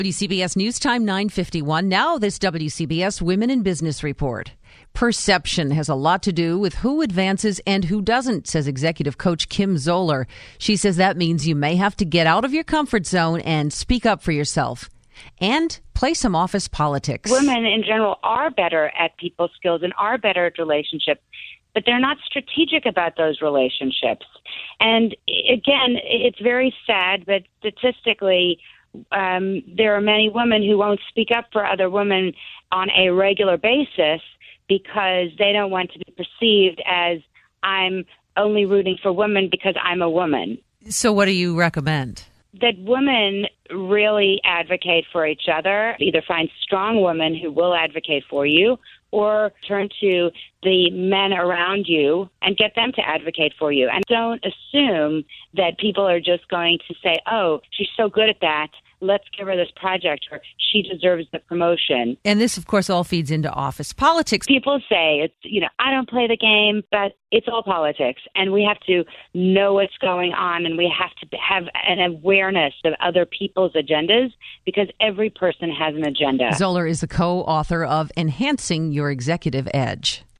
WCBS News Time 9:51. Now this WCBS Women in Business Report. Perception has a lot to do with who advances and who doesn't, says executive coach Kim Zoller. She says that means you may have to get out of your comfort zone and speak up for yourself and play some office politics. Women in general are better at people skills and are better at relationships, but they're not strategic about those relationships. And again, it's very sad, but statistically, there are many women who won't speak up for other women on a regular basis because they don't want to be perceived as I'm only rooting for women because I'm a woman. So what do you recommend? That women really advocate for each other, either find strong women who will advocate for you or turn to the men around you and get them to advocate for you. And don't assume that people are just going to say, oh, she's so good at that, let's give her this project, or she deserves the promotion. And this, of course, all feeds into office politics. People say, I don't play the game, but it's all politics. And we have to know what's going on, and we have to have an awareness of other people's agendas because every person has an agenda. Zoller is the co-author of Enhancing Your Executive Edge.